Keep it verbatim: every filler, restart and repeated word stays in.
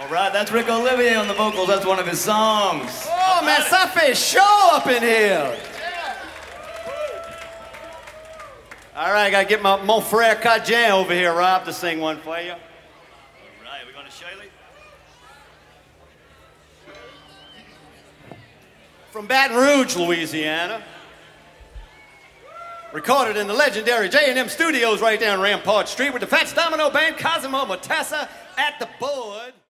Right, that's Rick Olivier on the vocals. That's one of his songs. Oh, man, ça fait chaud up in here. All right, I gotta get my mon frère Cajun over here, Rob, to sing one for you. All right, we're going to Shirley. From Baton Rouge, Louisiana. Recorded in the legendary J and M Studios right down Rampart Street with the Fats Domino Band, Cosimo Matassa at the board.